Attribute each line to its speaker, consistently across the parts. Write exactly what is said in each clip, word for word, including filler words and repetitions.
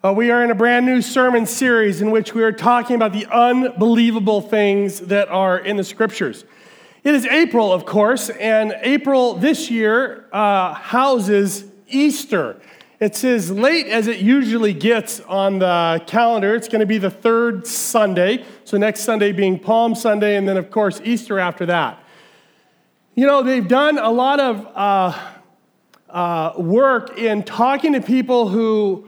Speaker 1: Uh, we are in a brand new sermon series in which we are talking about the unbelievable things that are in the scriptures. It is April, of course, and April this year uh, houses Easter. It's as late as it usually gets on the calendar. It's going to be the third Sunday, so next Sunday being Palm Sunday, and then, of course, Easter after that. You know, they've done a lot of uh, uh, work in talking to people who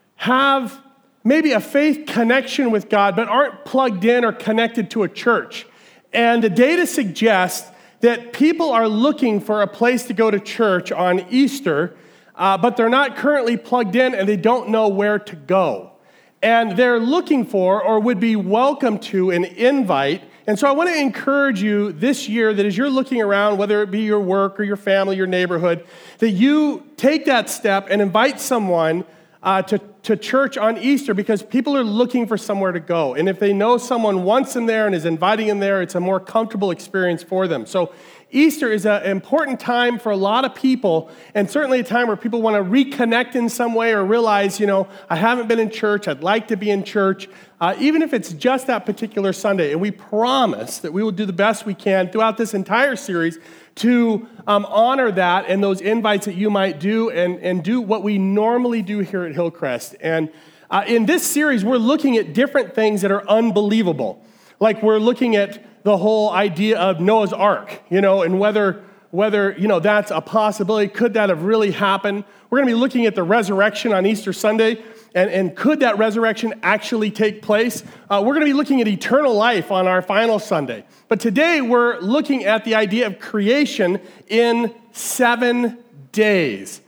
Speaker 1: have maybe a faith connection with God, but aren't plugged in or connected to a church. And the data suggests that people are looking for a place to go to church on Easter, uh, but they're not currently plugged in and they don't know where to go. And they're looking for or would be welcome to an invite. And so I want to encourage you this year that as you're looking around, whether it be your work or your family, your neighborhood, that you take that step and invite someone Uh, to, to church on Easter, because people are looking for somewhere to go. And if they know someone wants them there and is inviting them there, it's a more comfortable experience for them. So Easter is an important time for a lot of people, and certainly a time where people want to reconnect in some way or realize, you know, I haven't been in church, I'd like to be in church, uh, even if it's just that particular Sunday. And we promise that we will do the best we can throughout this entire series to um, honor that and those invites that you might do and, and do what we normally do here at Hillcrest. And uh, in this series, we're looking at different things that are unbelievable. Like we're looking at the whole idea of Noah's Ark, you know, and whether, whether you know, that's a possibility. Could that have really happened? We're going to be looking at the resurrection on Easter Sunday. And, and could that resurrection actually take place? Uh, we're going to be looking at eternal life on our final Sunday. But today we're looking at the idea of creation in seven days.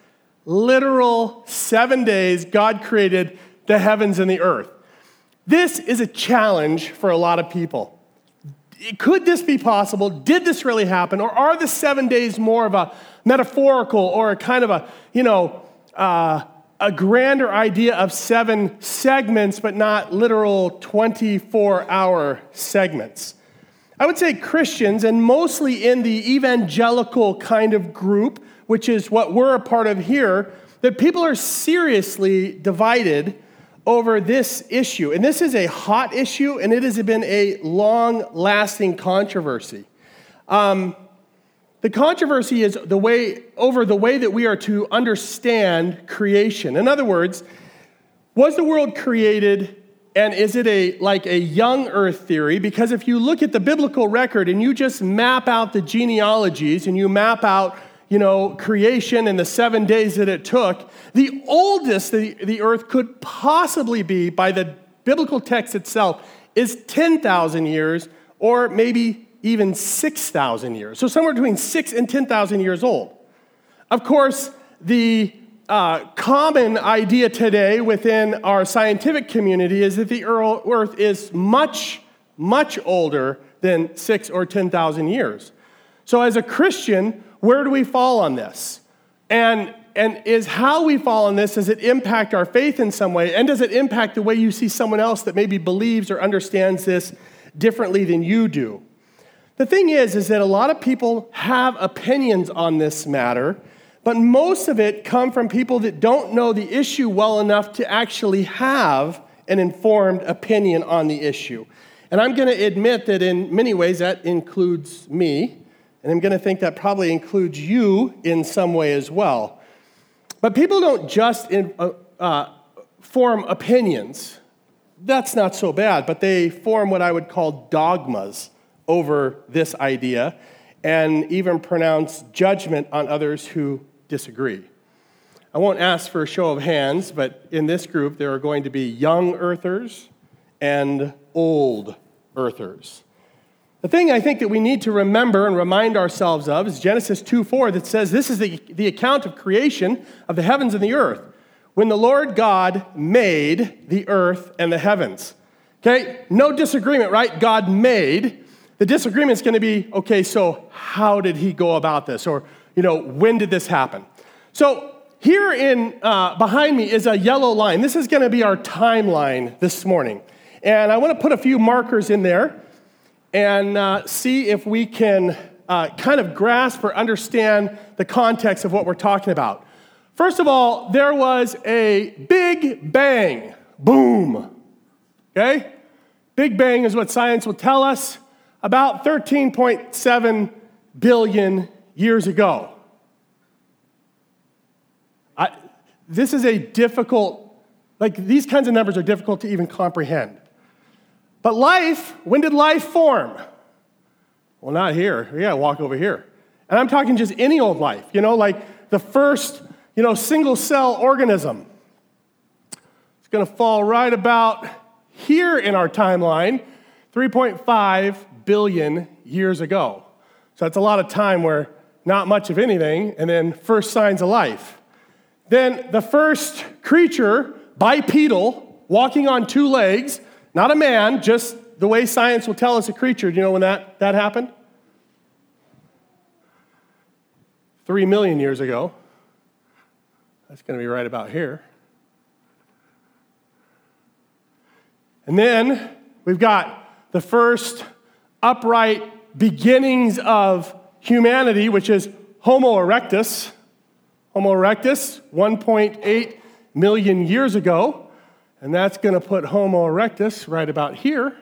Speaker 1: Literal seven days, God created the heavens and the earth. This is a challenge for a lot of people. Could this be possible? Did this really happen? Or are the seven days more of a metaphorical or a kind of a, you know, uh, a grander idea of seven segments, but not literal twenty-four hour segments? I would say Christians, and mostly in the evangelical kind of group, which is what we're a part of here, that people are seriously divided over this issue. And this is a hot issue, and it has been a long-lasting controversy. Um, The controversy is the way over the way that we are to understand creation. In other words, was the world created, and is it a like a young earth theory? Because if you look at the biblical record and you just map out the genealogies and you map out, you know, creation and the seven days that it took, the oldest the, the earth could possibly be by the biblical text itself is ten thousand years, or maybe even six thousand years. So somewhere between six and ten thousand years old. Of course, the uh, common idea today within our scientific community is that the earth is much, much older than six or ten thousand years. So as a Christian, where do we fall on this? And, and is how we fall on this, does it impact our faith in some way? And does it impact the way you see someone else that maybe believes or understands this differently than you do? The thing is, is that a lot of people have opinions on this matter, but most of it come from people that don't know the issue well enough to actually have an informed opinion on the issue. And I'm going to admit that in many ways that includes me, and I'm going to think that probably includes you in some way as well. But people don't just in, uh, uh, form opinions. That's not so bad, but they form what I would call dogmas over this idea, and even pronounce judgment on others who disagree. I won't ask for a show of hands, but in this group there are going to be young earthers and old earthers. The thing I think that we need to remember and remind ourselves of is Genesis two four that says this is the, the account of creation of the heavens and the earth, when the Lord God made the earth and the heavens. Okay, no disagreement, right? God made. The disagreement is going to be, okay, so how did he go about this? Or, you know, when did this happen? So here in uh, behind me is a yellow line. This is going to be our timeline this morning. And I want to put a few markers in there and uh, see if we can uh, kind of grasp or understand the context of what we're talking about. First of all, there was a big bang. Boom. Okay? Big bang is what science will tell us, about thirteen point seven billion years ago. I, this is a difficult, like these kinds of numbers are difficult to even comprehend. But life, when did life form? Well, not here. Yeah, walk over here. And I'm talking just any old life, you know, like the first, you know, single cell organism. It's going to fall right about here in our timeline, three point five billion years ago. So that's a lot of time where not much of anything, and then first signs of life. Then the first creature, bipedal, walking on two legs, not a man, just the way science will tell us a creature. Do you know when that, that happened? Three million years ago. That's going to be right about here. And then we've got the first upright beginnings of humanity, which is Homo erectus. Homo erectus, one point eight million years ago. And that's going to put Homo erectus right about here.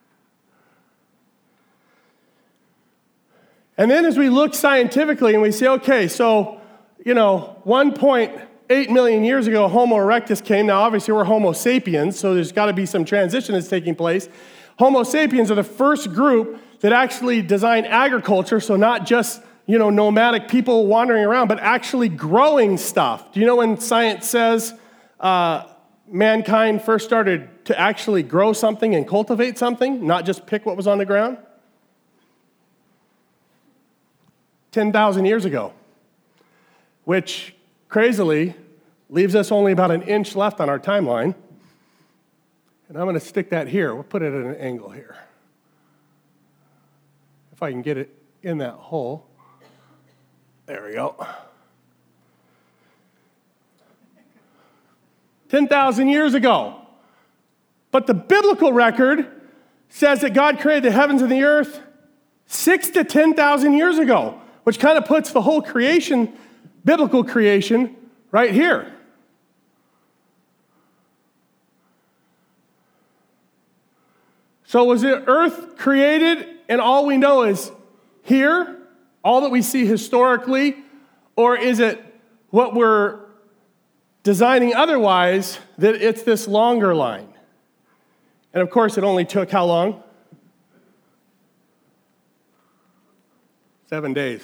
Speaker 1: And then as we look scientifically and we say, okay, so, you know, one point eight million years ago, Homo erectus came. Now, obviously, we're Homo sapiens, so there's got to be some transition that's taking place. Homo sapiens are the first group that actually designed agriculture, so not just, you know, nomadic people wandering around, but actually growing stuff. Do you know when science says uh, mankind first started to actually grow something and cultivate something, not just pick what was on the ground? ten thousand years ago, which crazily leaves us only about an inch left on our timeline. And I'm going to stick that here. We'll put it at an angle here. If I can get it in that hole. There we go. ten thousand years ago. But the biblical record says that God created the heavens and the earth six to ten thousand years ago, which kind of puts the whole creation, biblical creation, right here. So was the earth created and all we know is here, all that we see historically, or is it what we're designing otherwise, that it's this longer line? And of course, it only took how long? Seven days.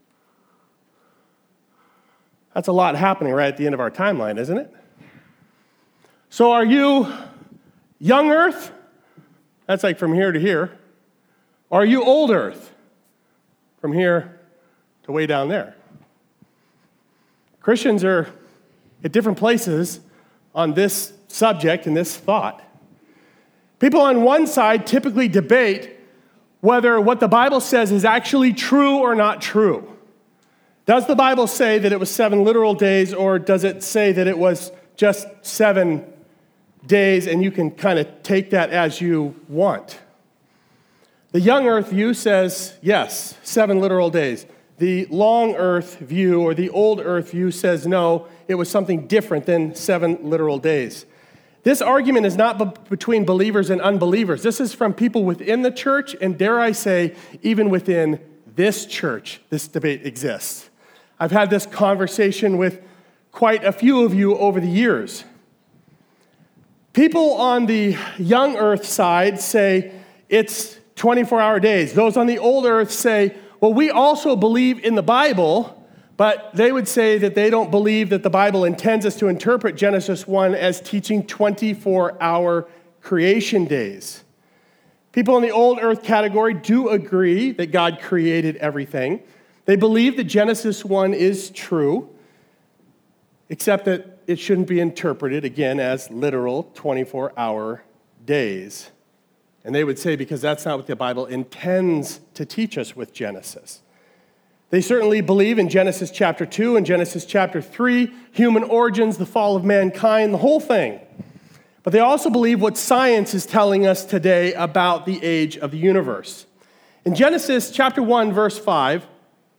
Speaker 1: That's a lot happening right at the end of our timeline, isn't it? So are you young earth? That's like from here to here. Or are you old earth? From here to way down there. Christians are at different places on this subject and this thought. People on one side typically debate whether what the Bible says is actually true or not true. Does the Bible say that it was seven literal days, or does it say that it was just seven days and you can kind of take that as you want? The young earth view says, yes, seven literal days. The long earth view, or the old earth view, says no, it was something different than seven literal days. This argument is not be- between believers and unbelievers. This is from people within the church, and dare I say, even within this church, this debate exists. I've had this conversation with quite a few of you over the years. People on the young earth side say it's twenty-four hour days. Those on the old earth say, well, we also believe in the Bible, but they would say that they don't believe that the Bible intends us to interpret Genesis one as teaching twenty-four hour creation days. People in the old earth category do agree that God created everything. They believe that Genesis one is true, except that it shouldn't be interpreted, again, as literal twenty-four hour days. And they would say because that's not what the Bible intends to teach us with Genesis. They certainly believe in Genesis chapter two and Genesis chapter three, human origins, the fall of mankind, the whole thing. But they also believe what science is telling us today about the age of the universe. In Genesis chapter one, verse five,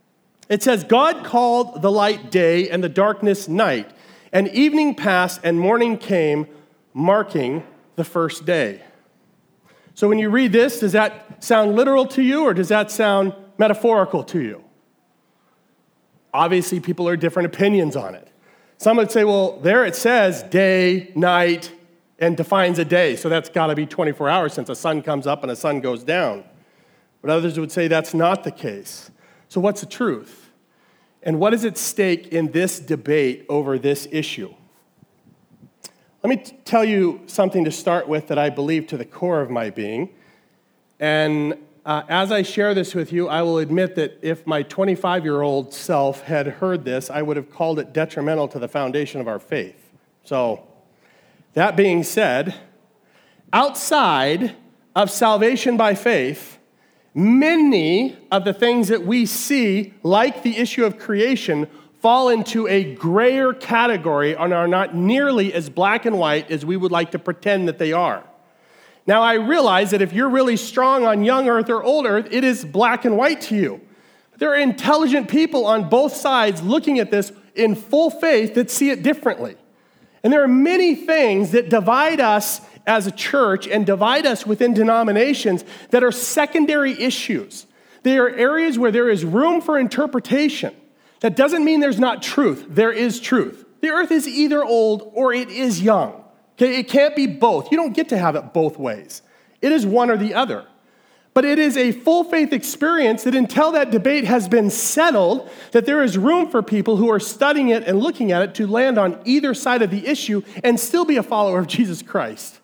Speaker 1: It says, God called the light day and the darkness night, and evening passed and morning came, marking the first day. So when you read this, does that sound literal to you or does that sound metaphorical to you? Obviously, people are different opinions on it. Some would say, well, there it says day, night, and defines a day. So that's got to be twenty-four hours since the sun comes up and the sun goes down. But others would say that's not the case. So what's the truth? And what is at stake in this debate over this issue? Let me t- tell you something to start with that I believe to the core of my being. And uh, as I share this with you, I will admit that if my twenty-five-year-old self had heard this, I would have called it detrimental to the foundation of our faith. So, that being said, outside of salvation by faith, many of the things that we see, like the issue of creation, fall into a grayer category and are not nearly as black and white as we would like to pretend that they are. Now, I realize that if you're really strong on young earth or old earth, it is black and white to you. There are intelligent people on both sides looking at this in full faith that see it differently. And there are many things that divide us as a church and divide us within denominations that are secondary issues. They are areas where there is room for interpretation. That doesn't mean there's not truth. There is truth. The earth is either old or it is young. Okay, it can't be both. You don't get to have it both ways. It is one or the other. But it is a full faith experience that until that debate has been settled, that there is room for people who are studying it and looking at it to land on either side of the issue and still be a follower of Jesus Christ.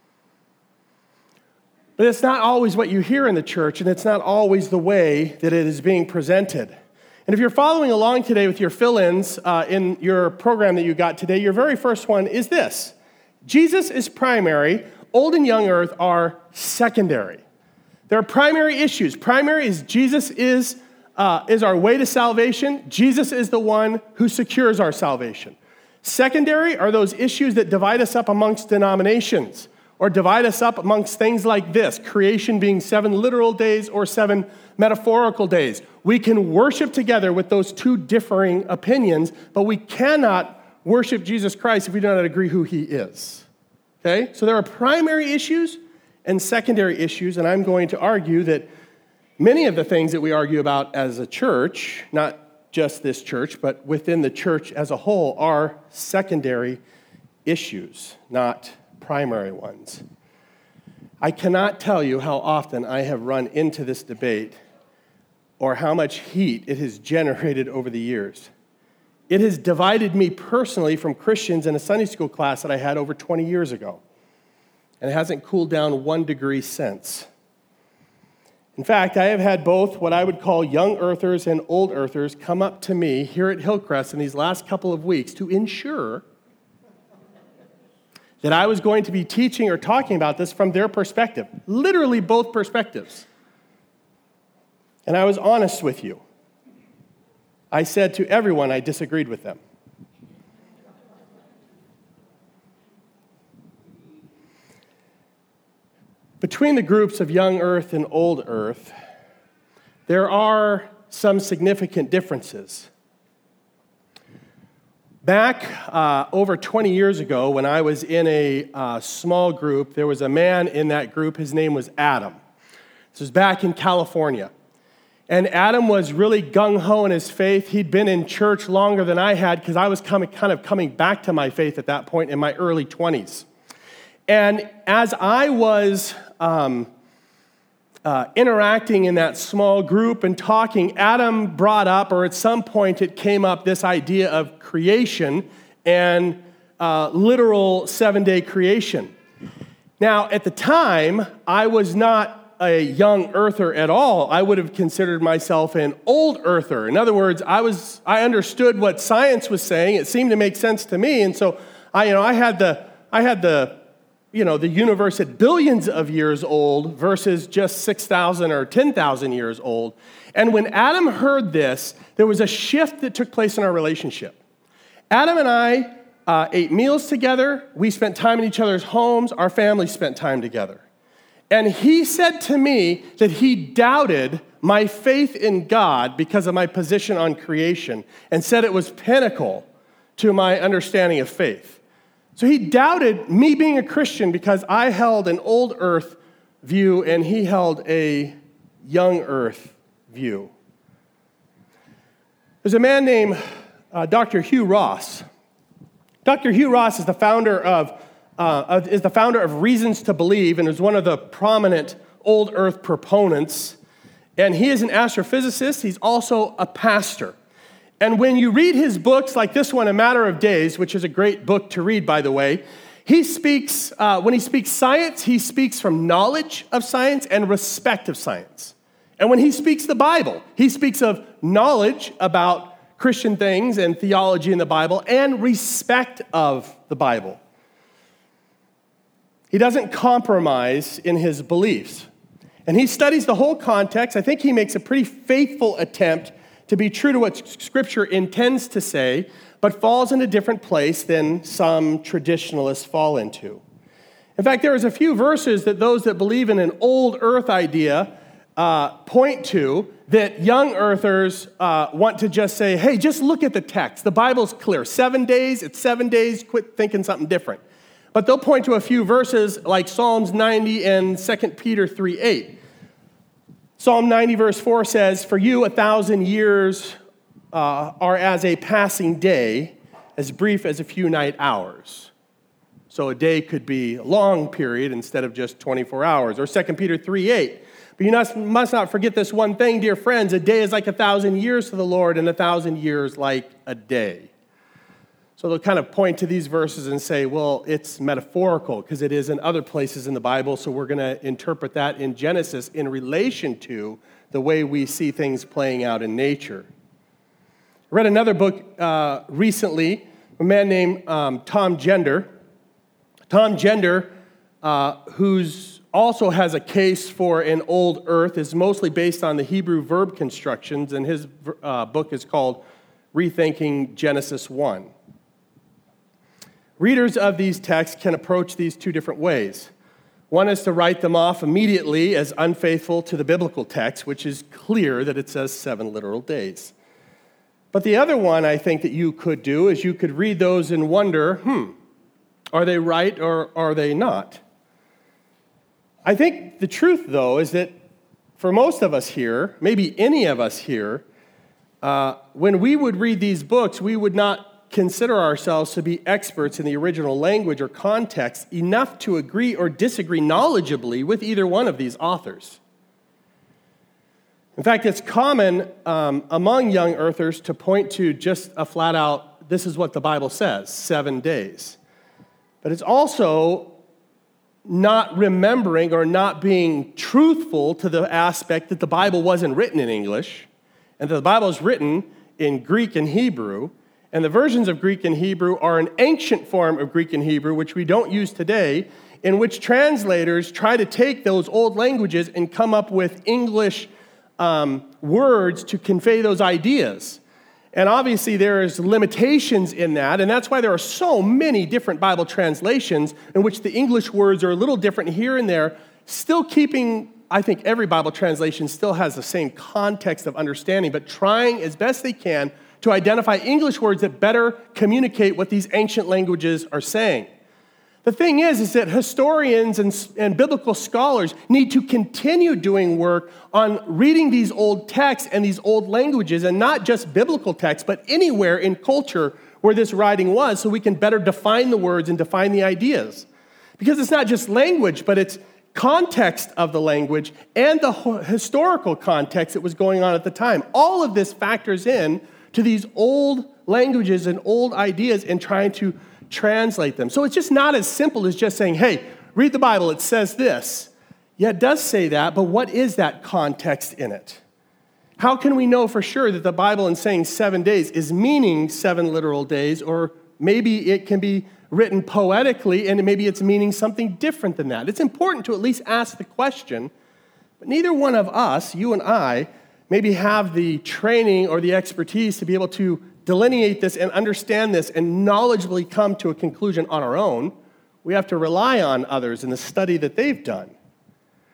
Speaker 1: But it's not always what you hear in the church, and it's not always the way that it is being presented. And if you're following along today with your fill-ins uh, in your program that you got today, your very first one is this. Jesus is primary, old and young earth are secondary. There are primary issues. Primary is Jesus is, uh, is our way to salvation. Jesus is the one who secures our salvation. Secondary are those issues that divide us up amongst denominations or divide us up amongst things like this, creation being seven literal days or seven metaphorical days. We can worship together with those two differing opinions, but we cannot worship Jesus Christ if we do not agree who he is. Okay? So there are primary issues and secondary issues, and I'm going to argue that many of the things that we argue about as a church, not just this church, but within the church as a whole, are secondary issues, not primary ones. I cannot tell you how often I have run into this debate or how much heat it has generated over the years. It has divided me personally from Christians in a Sunday school class that I had over twenty years ago. And it hasn't cooled down one degree since. In fact, I have had both what I would call young earthers and old earthers come up to me here at Hillcrest in these last couple of weeks to ensure that I was going to be teaching or talking about this from their perspective, literally both perspectives. And I was honest with you. I said to everyone I disagreed with them. Between the groups of young earth and old earth, there are some significant differences. Back uh, over twenty years ago, when I was in a uh, small group, there was a man in that group. His name was Adam. This was back in California. And Adam was really gung-ho in his faith. He'd been in church longer than I had because I was coming, kind of coming back to my faith at that point in my early twenties. And as I was um, uh, interacting in that small group and talking, Adam brought up, or at some point it came up, this idea of creation and uh, literal seven-day creation. Now, at the time, I was not a young earther at all. I would have considered myself an old earther. In other words, I was I understood what science was saying. It seemed to make sense to me, and so I, you know, I had the I had the you know the universe at billions of years old versus just six thousand or ten thousand years old. And when Adam heard this, there was a shift that took place in our relationship. Adam and I uh, ate meals together. We spent time in each other's homes. Our families spent time together. And he said to me that he doubted my faith in God because of my position on creation and said it was pinnacle to my understanding of faith. So he doubted me being a Christian because I held an old earth view and he held a young earth view. There's a man named uh, Doctor Hugh Ross. Doctor Hugh Ross is the founder of uh, is the founder of Reasons to Believe and is one of the prominent old earth proponents. And he is an astrophysicist. He's also a pastor. And when you read his books, like this one, A Matter of Days, which is a great book to read, by the way, he speaks, uh, when he speaks science, he speaks from knowledge of science and respect of science. And when he speaks the Bible, he speaks of knowledge about Christian things and theology in the Bible and respect of the Bible. He doesn't compromise in his beliefs. And he studies the whole context. I think he makes a pretty faithful attempt to be true to what Scripture intends to say, but falls in a different place than some traditionalists fall into. In fact, there is a few verses that those that believe in an old earth idea uh, point to that young earthers uh, want to just say, hey, just look at the text. The Bible's clear. Seven days, it's seven days, quit thinking something different. But they'll point to a few verses like Psalms ninety and Second Peter three eight. Psalm ninety verse four says, for you a thousand years uh, are as a passing day, as brief as a few night hours. So a day could be a long period instead of just twenty-four hours. Or Second Peter three eight. But you must not forget this one thing, dear friends. A day is like a thousand years to the Lord, and a thousand years like a day. So they'll kind of point to these verses and say, well, it's metaphorical because it is in other places in the Bible, so we're going to interpret that in Genesis in relation to the way we see things playing out in nature. I read another book uh, recently, a man named um, Tom Gender. Tom Gender, uh, who's also has a case for an old earth, is mostly based on the Hebrew verb constructions, and his uh, book is called Rethinking Genesis one. Readers of these texts can approach these two different ways. One is to write them off immediately as unfaithful to the biblical text, which is clear that it says seven literal days. But the other one I think that you could do is you could read those and wonder, hmm, are they right or are they not? I think the truth, though, is that for most of us here, maybe any of us here, uh, when we would read these books, we would not consider ourselves to be experts in the original language or context enough to agree or disagree knowledgeably with either one of these authors. In fact, it's common um, among young earthers to point to just a flat out, this is what the Bible says, seven days. But it's also not remembering or not being truthful to the aspect that the Bible wasn't written in English, and that the Bible is written in Greek and Hebrew. And the versions of Greek and Hebrew are an ancient form of Greek and Hebrew, which we don't use today, in which translators try to take those old languages and come up with English um, words to convey those ideas. And obviously there's limitations in that, and that's why there are so many different Bible translations in which the English words are a little different here and there, still keeping, I think every Bible translation still has the same context of understanding, but trying as best they can to identify English words that better communicate what these ancient languages are saying. The thing is, is that historians and, and biblical scholars need to continue doing work on reading these old texts and these old languages, and not just biblical texts, but anywhere in culture where this writing was, so we can better define the words and define the ideas. Because it's not just language, but it's context of the language and the historical context that was going on at the time. All of this factors in to these old languages and old ideas and trying to translate them. So it's just not as simple as just saying, hey, read the Bible, it says this. Yeah, it does say that, but what is that context in it? How can we know for sure that the Bible in saying seven days is meaning seven literal days, or maybe it can be written poetically and maybe it's meaning something different than that? It's important to at least ask the question, but neither one of us, you and I, maybe have the training or the expertise to be able to delineate this and understand this and knowledgeably come to a conclusion on our own. We have to rely on others in the study that they've done.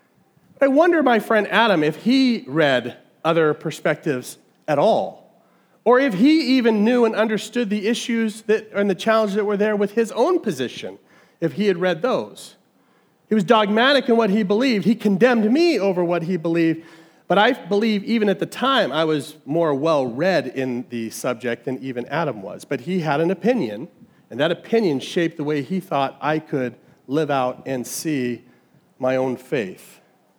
Speaker 1: I wonder, my friend Adam, if he read other perspectives at all, or if he even knew and understood the issues that and the challenges that were there with his own position, if he had read those. He was dogmatic in what he believed. He condemned me over what he believed, but I believe even at the time I was more well-read in the subject than even Adam was. But he had an opinion, and that opinion shaped the way he thought I could live out and see my own faith.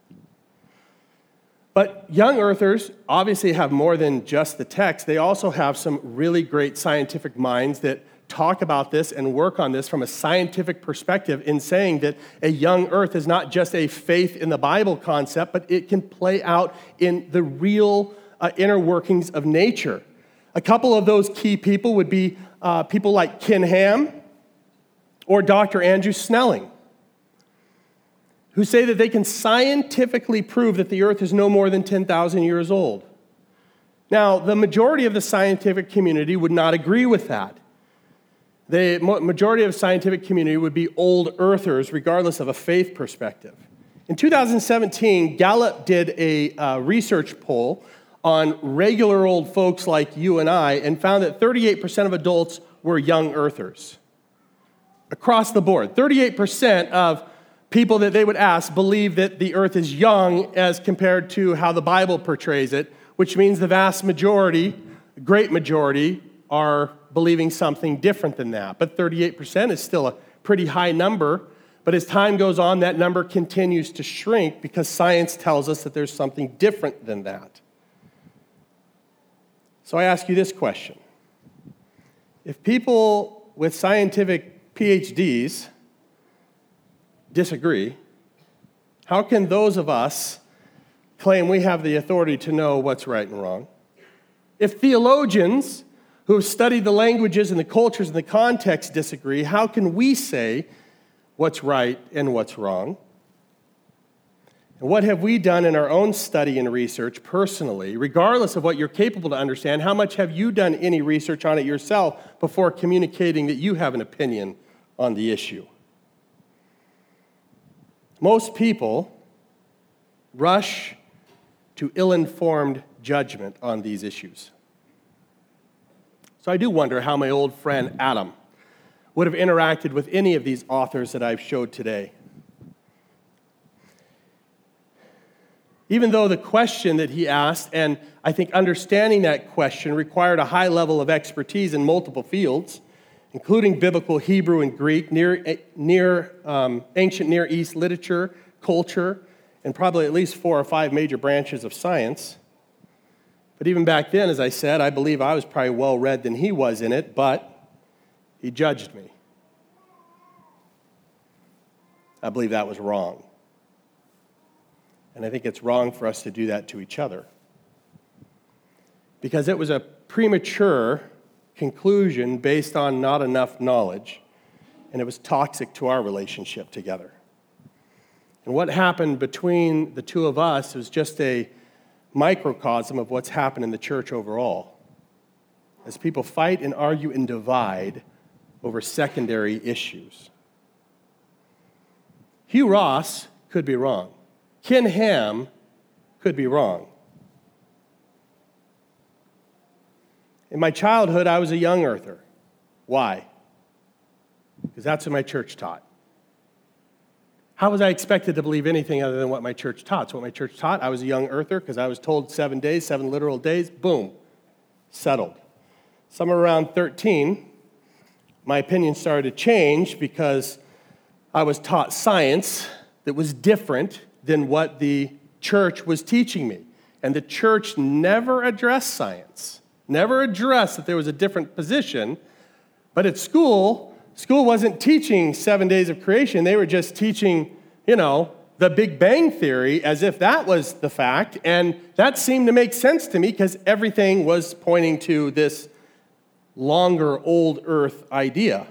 Speaker 1: But young earthers obviously have more than just the text. They also have some really great scientific minds that talk about this and work on this from a scientific perspective in saying that a young earth is not just a faith in the Bible concept, but it can play out in the real uh, inner workings of nature. A couple of those key people would be uh, people like Ken Ham or Doctor Andrew Snelling, who say that they can scientifically prove that the earth is no more than ten thousand years old. Now, the majority of the scientific community would not agree with that. The majority of the scientific community would be old earthers, regardless of a faith perspective. In two thousand seventeen, Gallup did a uh, research poll on regular old folks like you and I and found that thirty-eight percent of adults were young earthers. Across the board, thirty-eight percent of people that they would ask believe that the earth is young as compared to how the Bible portrays it, which means the vast majority, great majority, are believing something different than that. But thirty-eight percent is still a pretty high number. But as time goes on, that number continues to shrink because science tells us that there's something different than that. So I ask you this question. If people with scientific P H Ds disagree, how can those of us claim we have the authority to know what's right and wrong? If theologians who have studied the languages and the cultures and the context disagree, how can we say what's right and what's wrong? And what have we done in our own study and research personally, regardless of what you're capable to understand? How much have you done any research on it yourself before communicating that you have an opinion on the issue? Most people rush to ill-informed judgment on these issues. So I do wonder how my old friend Adam would have interacted with any of these authors that I've showed today. Even though the question that he asked, and I think understanding that question, required a high level of expertise in multiple fields, including biblical Hebrew and Greek, near, near um, ancient Near East literature, culture, and probably at least four or five major branches of science. But even back then, as I said, I believe I was probably well-read than he was in it, but he judged me. I believe that was wrong. And I think it's wrong for us to do that to each other. Because it was a premature conclusion based on not enough knowledge, and it was toxic to our relationship together. And what happened between the two of us was just a microcosm of what's happened in the church overall, as people fight and argue and divide over secondary issues. Hugh Ross could be wrong. Ken Ham could be wrong. In my childhood, I was a young earther. Why? Because that's what my church taught. How was I expected to believe anything other than what my church taught? So what my church taught, I was a young earther because I was told seven days, seven literal days, boom, settled. Somewhere around thirteen, my opinion started to change because I was taught science that was different than what the church was teaching me. And the church never addressed science, never addressed that there was a different position. But at school, school wasn't teaching seven days of creation. They were just teaching, you know, the Big Bang Theory as if that was the fact. And that seemed to make sense to me because everything was pointing to this longer old earth idea.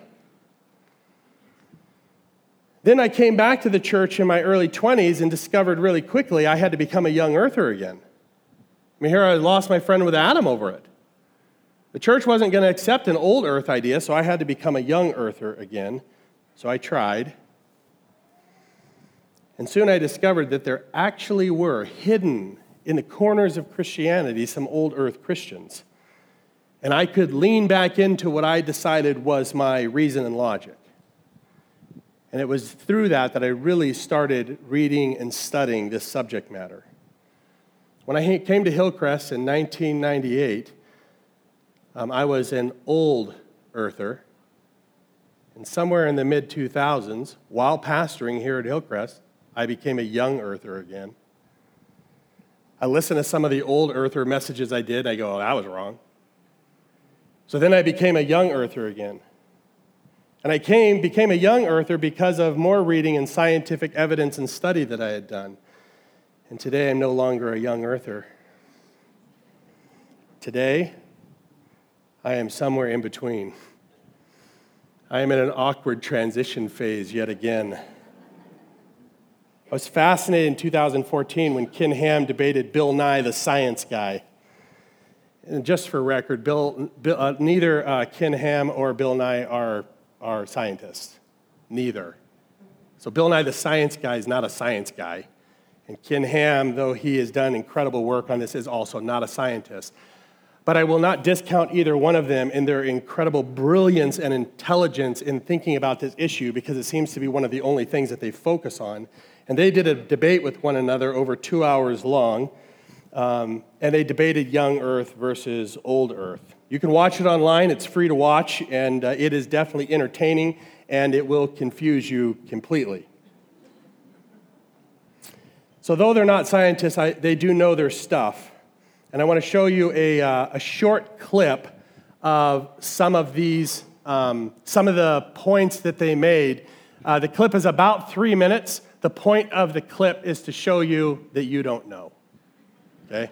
Speaker 1: Then I came back to the church in my early twenties and discovered really quickly I had to become a young earther again. I mean, here I lost my friend with Adam over it. The church wasn't going to accept an old earth idea, so I had to become a young earther again. So I tried. And soon I discovered that there actually were hidden in the corners of Christianity some old earth Christians. And I could lean back into what I decided was my reason and logic. And it was through that that I really started reading and studying this subject matter. When I came to Hillcrest in nineteen ninety-eight, um, I was an old earther. And somewhere in the mid two thousands, while pastoring here at Hillcrest, I became a young earther again. I listened to some of the old earther messages I did, and I go, oh, that was wrong. So then I became a young earther again. And I came, became a young earther because of more reading and scientific evidence and study that I had done. And today I'm no longer a young earther. Today, I am somewhere in between. I am in an awkward transition phase yet again. I was fascinated in two thousand fourteen when Ken Ham debated Bill Nye, the science guy. And just for record, Bill, Bill, uh, neither uh, Ken Ham or Bill Nye are, are scientists. Neither. So Bill Nye, the science guy, is not a science guy. And Ken Ham, though he has done incredible work on this, is also not a scientist. But I will not discount either one of them in their incredible brilliance and intelligence in thinking about this issue, because it seems to be one of the only things that they focus on. And they did a debate with one another over two hours long, um, and they debated young Earth versus old Earth. You can watch it online. It's free to watch, and uh, it is definitely entertaining, and it will confuse you completely. So though they're not scientists, I, they do know their stuff. And I want to show you a, uh, a short clip of some of these, um, some of the points that they made. Uh, the clip is about three minutes. The point of the clip is to show you that you don't know. Okay?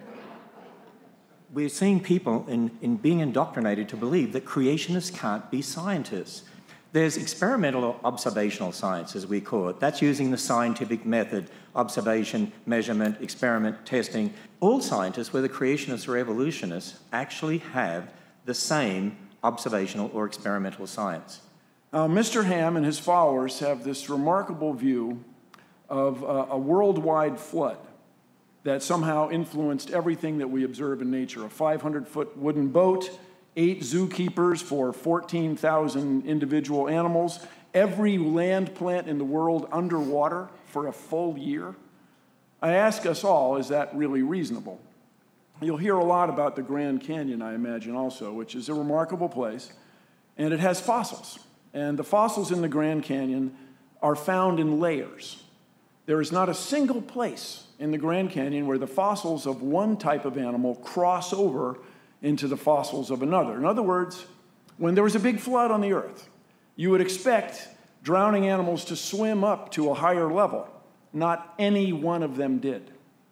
Speaker 2: We're seeing people in, in being indoctrinated to believe that creationists can't be scientists. There's experimental or observational science, as we call it. That's using the scientific method, observation, measurement, experiment, testing. All scientists, whether creationists or evolutionists, actually have the same observational or experimental science.
Speaker 3: Uh, Mister Ham and his followers have this remarkable view of uh, a worldwide flood that somehow influenced everything that we observe in nature. A five hundred foot wooden boat, eight zookeepers for fourteen thousand individual animals, every land plant in the world underwater for a full year. I ask us all, is that really reasonable? You'll hear a lot about the Grand Canyon, I imagine, also, which is a remarkable place, and it has fossils. And the fossils in the Grand Canyon are found in layers. There is not a single place in the Grand Canyon where the fossils of one type of animal cross over into the fossils of another. In other words, when there was a big flood on the earth, you would expect drowning animals to swim up to a higher level. Not any one of them did.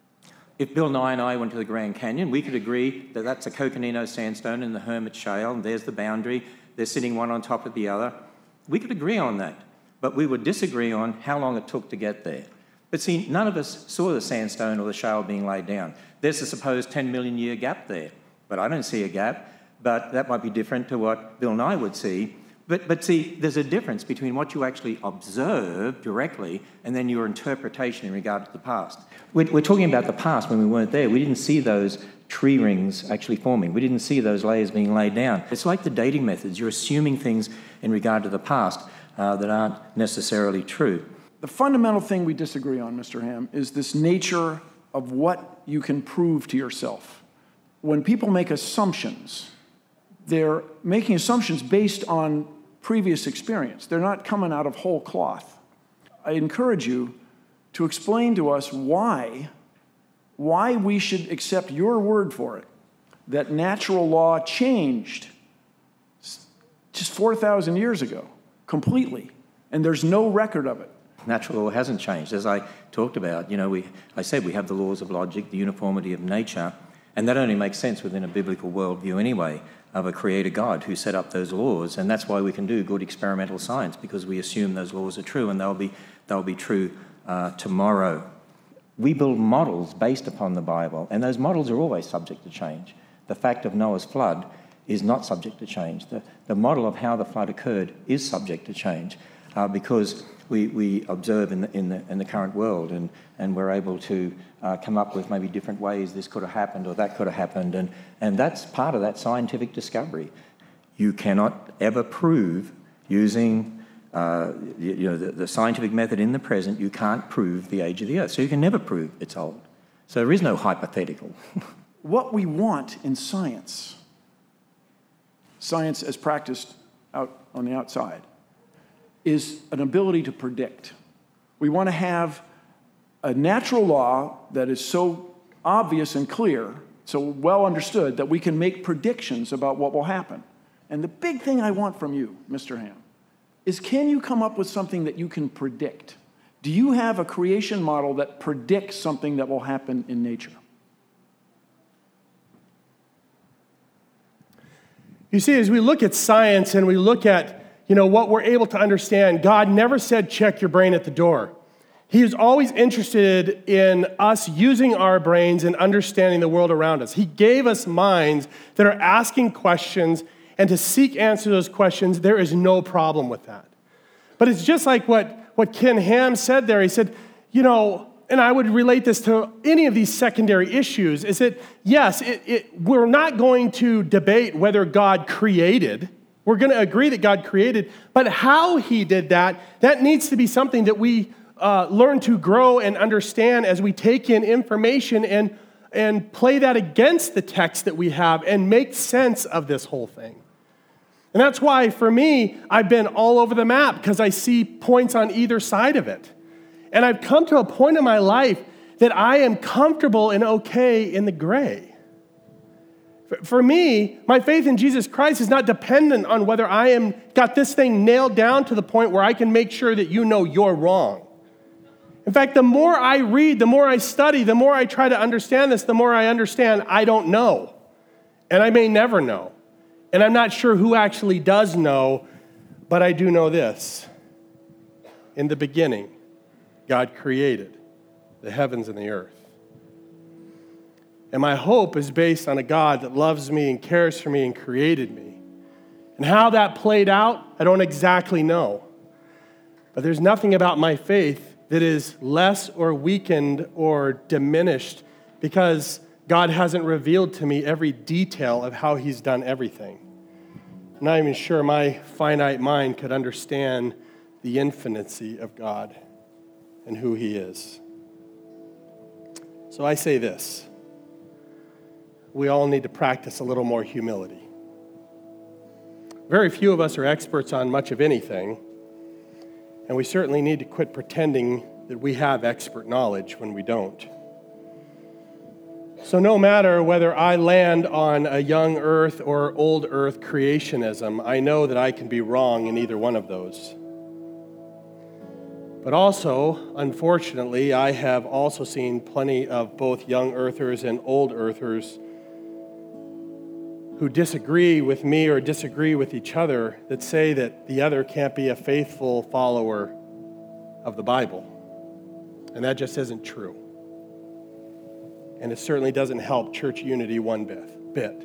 Speaker 2: If Bill Nye and I went to the Grand Canyon, we could agree that that's a Coconino sandstone in the Hermit Shale, and there's the boundary. They're sitting one on top of the other. We could agree on that, but we would disagree on how long it took to get there. But see, none of us saw the sandstone or the shale being laid down. There's a supposed ten million year gap there, but I don't see a gap, but that might be different to what Bill Nye would see. But, but see, there's a difference between what you actually observe directly and then your interpretation in regard to the past. We're, we're talking about the past when we weren't there. We didn't see those tree rings actually forming. We didn't see those layers being laid down. It's like the dating methods. You're assuming things in regard to the past uh, that aren't necessarily true.
Speaker 3: The fundamental thing we disagree on, Mister Ham, is this nature of what you can prove to yourself. When people make assumptions, they're making assumptions based on previous experience. They're not coming out of whole cloth. I encourage you to explain to us why, why we should accept your word for it, that natural law changed just four thousand years ago, completely, and there's no record of it.
Speaker 2: Natural law hasn't changed. As I talked about, you know, we, I said we have the laws of logic, the uniformity of nature, and that only makes sense within a biblical worldview anyway, of a creator God who set up those laws, and that's why we can do good experimental science, because we assume those laws are true, and they'll be, they'll be true uh, tomorrow. We build models based upon the Bible, and those models are always subject to change. The fact of Noah's flood is not subject to change. The, the model of how the flood occurred is subject to change. uh, because we, we observe in the, in the, in the current world, and, and we're able to uh, come up with maybe different ways this could have happened or that could have happened, and, and that's part of that scientific discovery. You cannot ever prove using uh, you, you know, the, the scientific method in the present, you can't prove the age of the earth, so you can never prove it's old. So there is no hypothetical.
Speaker 3: What we want in science, science as practiced out on the outside, is an ability to predict. We want to have a natural law that is so obvious and clear, so well understood, that we can make predictions about what will happen. And the big thing I want from you, Mister Ham, is can you come up with something that you can predict? Do you have a creation model that predicts something that will happen in nature?
Speaker 1: You see, as we look at science and we look at, you know, what we're able to understand, God never said check your brain at the door. He is always interested in us using our brains and understanding the world around us. He gave us minds that are asking questions, and to seek answers to those questions, there is no problem with that. But it's just like what, what Ken Ham said there. He said, you know, and I would relate this to any of these secondary issues, is that, yes, it, it, we're not going to debate whether God created. We're going to agree that God created, but how he did that, that needs to be something that we uh, learn to grow and understand as we take in information and, and play that against the text that we have and make sense of this whole thing. And that's why, for me, I've been all over the map, because I see points on either side of it. And I've come to a point in my life that I am comfortable and okay in the gray. For me, my faith in Jesus Christ is not dependent on whether I am got this thing nailed down to the point where I can make sure that you know you're wrong. In fact, the more I read, the more I study, the more I try to understand this, the more I understand I don't know. And I may never know. And I'm not sure who actually does know, but I do know this. In the beginning, God created the heavens and the earth. And my hope is based on a God that loves me and cares for me and created me. And how that played out, I don't exactly know. But there's nothing about my faith that is less or weakened or diminished because God hasn't revealed to me every detail of how he's done everything. I'm not even sure my finite mind could understand the infinity of God and who he is. So I say this. We all need to practice a little more humility. Very few of us are experts on much of anything, and we certainly need to quit pretending that we have expert knowledge when we don't. So no matter whether I land on a young earth or old earth creationism, I know that I can be wrong in either one of those. But also, unfortunately, I have also seen plenty of both young earthers and old earthers who disagree with me or disagree with each other that say that the other can't be a faithful follower of the Bible. And that just isn't true. And it certainly doesn't help church unity one bit.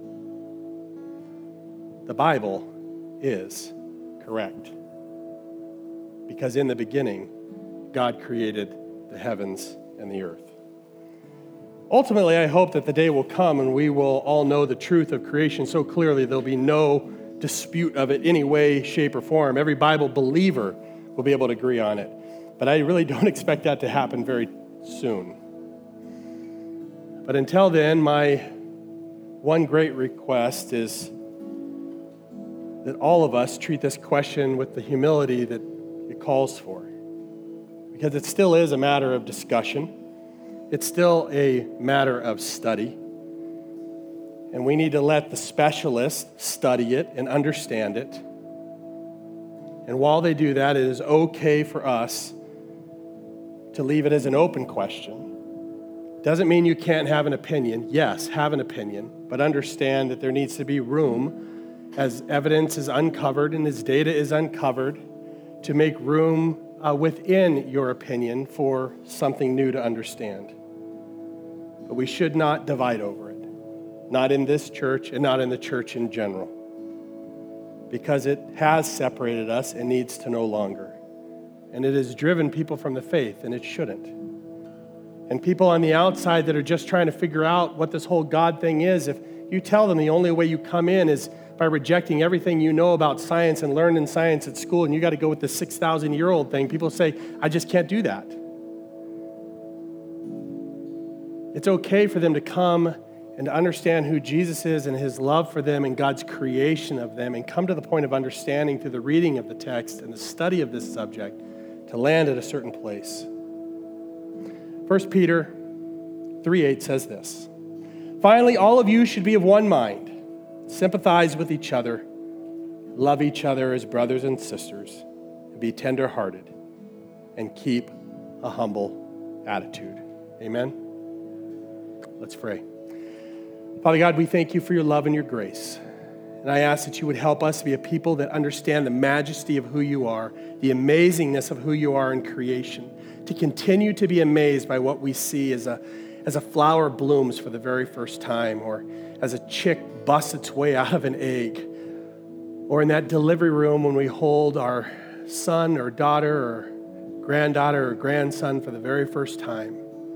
Speaker 1: The Bible is correct. Because in the beginning, God created the heavens and the earth. Ultimately, I hope that the day will come and we will all know the truth of creation so clearly there'll be no dispute of it any way, shape, or form. Every Bible believer will be able to agree on it. But I really don't expect that to happen very soon. But until then, my one great request is that all of us treat this question with the humility that it calls for. Because it still is a matter of discussion. It's still a matter of study. And we need to let the specialists study it and understand it. And while they do that, it is okay for us to leave it as an open question. Doesn't mean you can't have an opinion. Yes, have an opinion, but understand that there needs to be room as evidence is uncovered and as data is uncovered to make room uh, within your opinion for something new to understand. But we should not divide over it, not in this church and not in the church in general. because it has separated us and needs to no longer. And it has driven people from the faith, and it shouldn't. And people on the outside that are just trying to figure out what this whole God thing is, if you tell them the only way you come in is by rejecting everything you know about science and learned in science at school, and you got to go with the six thousand year old thing, people say, I just can't do that. It's okay for them to come and to understand who Jesus is and his love for them and God's creation of them, and come to the point of understanding through the reading of the text and the study of this subject to land at a certain place. First Peter three eight says this, finally, all of you should be of one mind, sympathize with each other, love each other as brothers and sisters, and be tender-hearted, and keep a humble attitude. Amen? Let's pray. Father God, we thank you for your love and your grace. And I ask that you would help us to be a people that understand the majesty of who you are, the amazingness of who you are in creation, to continue to be amazed by what we see as a, as a flower blooms for the very first time, or as a chick busts its way out of an egg, or in that delivery room when we hold our son or daughter or granddaughter or grandson for the very first time,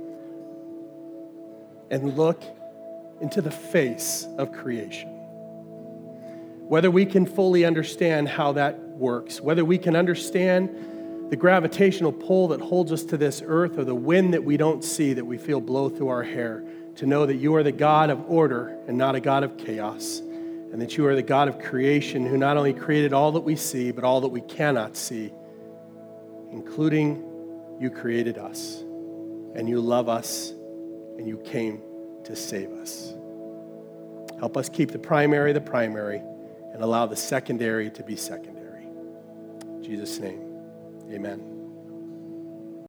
Speaker 1: and look into the face of creation. Whether we can fully understand how that works, whether we can understand the gravitational pull that holds us to this earth, or the wind that we don't see that we feel blow through our hair, to know that you are the God of order and not a God of chaos, and that you are the God of creation who not only created all that we see, but all that we cannot see, including you created us, and you love us, and you came to save us. Help us keep the primary the primary and allow the secondary to be secondary. In Jesus' name, amen.